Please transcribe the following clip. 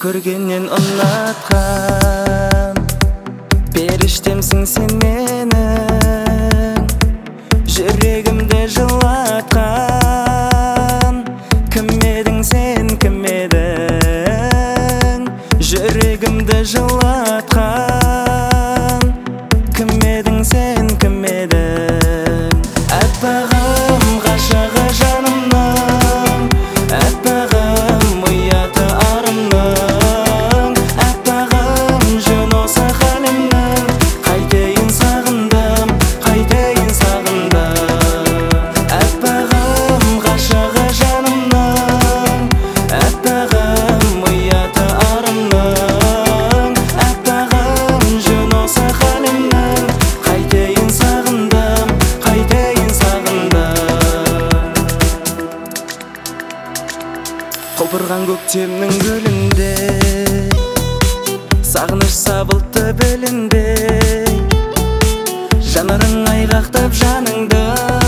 көргеннен ұнатқан періштемсің сен менің, жүрегімді жылатқан. Кім едің сен, кім едің, жүрегімді жылатқан. Кім едің сен, кім едің, әппағым ғашығы жанымның, әппағым ұяты арымның, әппағым жөн осы халімнің. Қайтейін сағындым, қайтейін сағындым, әппағым ғашығы жанымның, әппағым ұяты арымның, әппағым жөн осы халімнің. Қайтейін сағындым, қайтейін сағындым. Құлпырған көктемнің гүлінде сағыныш сабылтты белінде, жанарың айғақтап жаныңды.